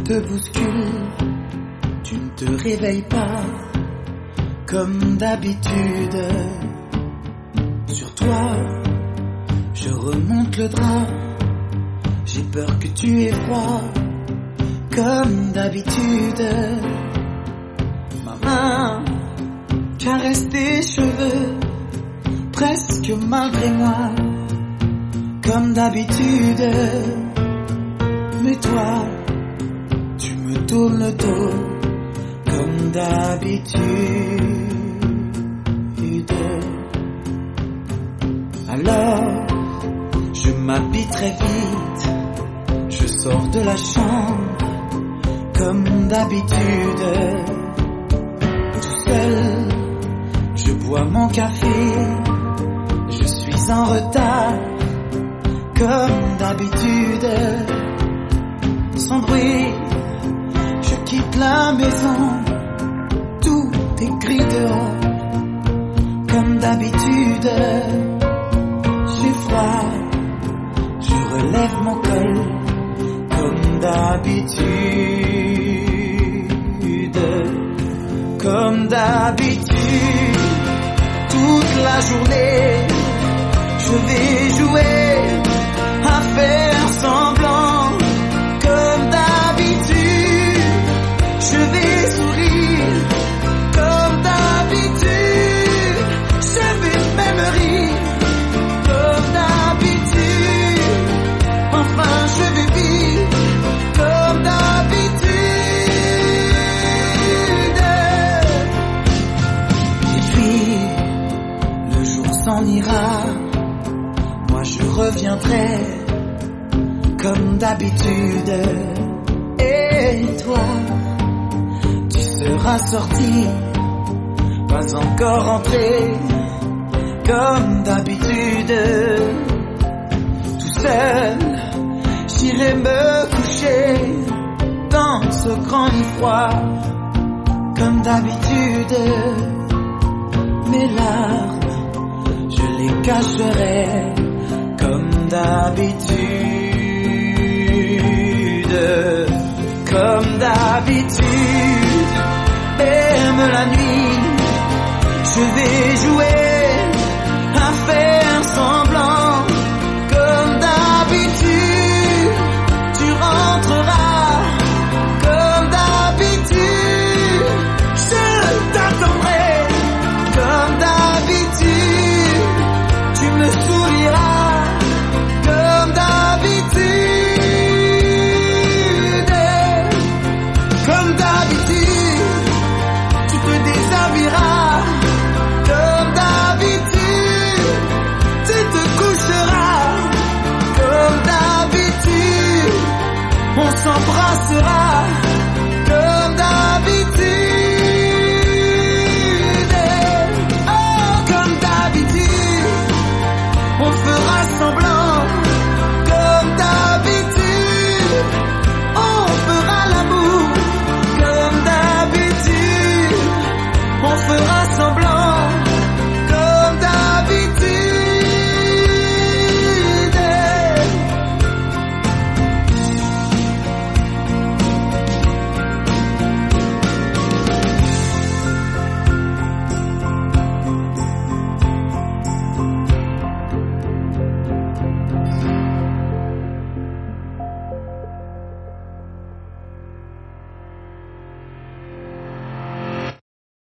te bouscule, tu ne te réveilles pas comme d'habitude. Sur toi, je remonte le drap, j'ai peur que tu aies froid comme d'habitude. Ma main caresse tes cheveux, presque malgré moi, comme d'habitude. Mais toi, tu me tournes le dos, comme d'habitude. Alors, je m'habille très vite, je sors de la chambre, comme d'habitude. Tout seul, je bois mon café, je suis en retard, comme d'habitude. Sans bruit, je quitte la maison, tout est gris dehors, comme d'habitude. J'ai froid, je relève mon col, comme d'habitude. Comme d'habitude, toute la journée, je vais jouer à faire semblant. Comme d'habitude, je vais sourire. Comme d'habitude, je vais même rire. Comme d'habitude, enfin je vais vivre. Comme d'habitude. Et puis, le jour s'en ira, moi je reviendrai comme d'habitude. Et toi, tu seras sorti, pas encore rentré, comme d'habitude. Tout seul, j'irai me coucher dans ce grand lit froid, comme d'habitude. Mes larmes, je les cacherai, comme d'habitude. Comme d'habitude.